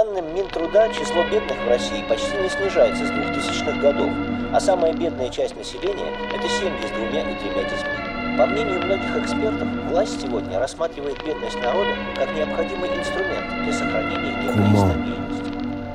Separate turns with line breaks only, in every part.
данным Минтруда, число бедных в России почти не снижается с 2000-х годов, а самая бедная часть населения – это семьи с 2 и 3 детьми. По мнению многих экспертов, власть сегодня рассматривает бедность народа как необходимый инструмент для сохранения некой стабильности.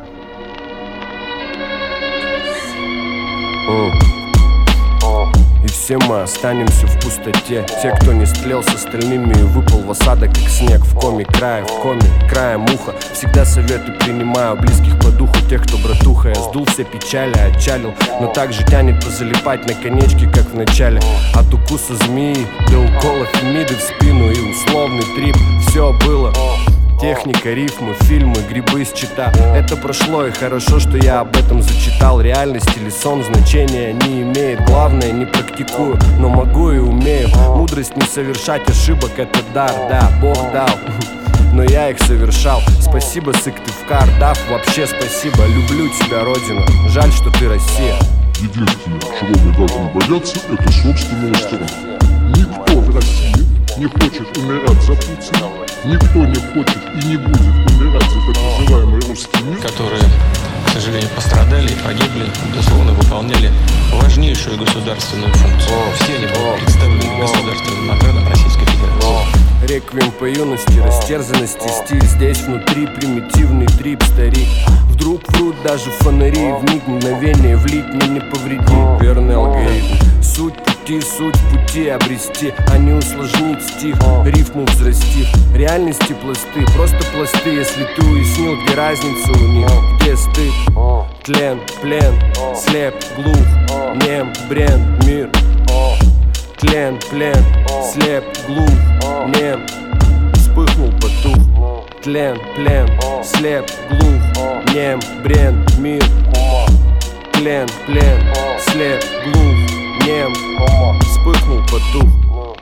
И все мы останемся в пустоте. Те, кто не стлел с остальными и выпал в осадок, как снег в коме края, в коме краем уха. Всегда советы принимаю близких по духу, тех, кто братуха. Я сдул все печали, отчалил, но также тянет позалипать на конечке, как в начале. От укуса змеи до укола фемиды в спину и условный трип. Все было. Техника, рифмы, фильмы, грибы с чита. Это прошло, и хорошо, что я об этом зачитал. Реальность или сон значения не имеет. Главное, не практикую, но могу и умею. Мудрость не совершать ошибок — это дар, да, Бог дал. Но я их совершал. Спасибо, Сыктывкар, дав, вообще спасибо. Люблю тебя, Родина, жаль, что ты Россия.
Единственное, чего мы должны бояться, это собственного страха. Никто в России не хочет умирать за Путина. Никто не хочет и не будет умирать за так называемый русский мир,
которые, к сожалению, пострадали и погибли, безусловно, выполняли важнейшую государственную функцию. Все они были представлены государственным наградом Российской Федерации.
Реквием по юности, растерзанности, стиль. Здесь внутри примитивный трип, старик. Вдруг врут даже фонари, в миг мгновение влить мне не повредит. Верный алгоритм. Суть в пути обрести, а не усложнить стих, рифму взрастив. Реальности пласты, просто пласты, если ты уяснил, где разница у них, где стыд. Тлен, плен, слеп, глух, нем, брен, мир. Тлен, плен, слеп, глух, нем, вспыхнул, потух. Тлен, плен, слеп, глух, нем, брен, мир. Тлен, плен, слеп, глух, нем, вспыхнул, потух.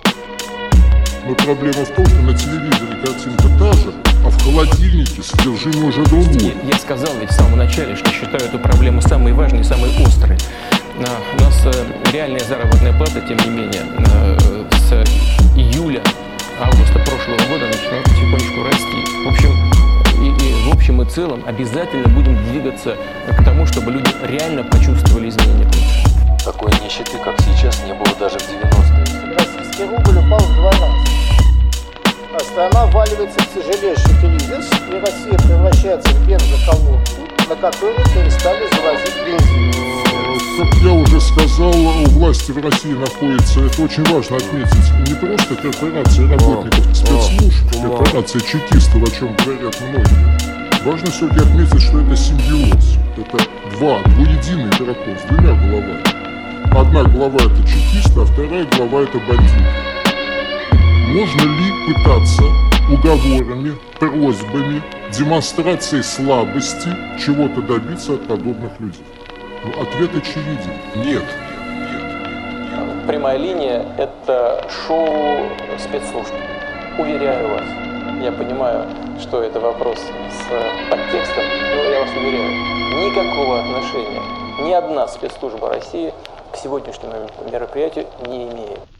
Но проблема в том, что на телевизоре картинка та же, а в холодильнике содержимое уже другое.
Я сказал ведь в самом начале, что считаю эту проблему самой важной и самой острой. У нас реальная заработная плата, тем не менее, с июля-августа прошлого года начинает потихонечку расти. В общем и целом обязательно будем двигаться к тому, чтобы люди реально почувствовали изменения.
Такой нищеты, как сейчас, не было даже в 90-е.
Российский рубль упал в 2 раза. А страна вваливается в тяжелейший кризис, и Россия превращается в бензоколонку, на которую перестали завозить бензин.
Как я уже сказал, у власти в России находится, это очень важно отметить, не просто корпорация работников спецслужб, корпорация чекистов, о чем говорят многие. Важно все-таки отметить, что это симбиоз. Это двуединый дракон с 2 головами. Одна глава — это чекист, а вторая глава — это бандит. Можно ли пытаться уговорами, просьбами, демонстрацией слабости чего-то добиться от подобных людей? Ну, ответ очевиден. Нет.
Прямая линия – это шоу спецслужб. Уверяю вас. Я понимаю, что это вопрос с подтекстом, но я вас уверяю, никакого отношения ни одна спецслужба России к сегодняшнему мероприятию не имеет.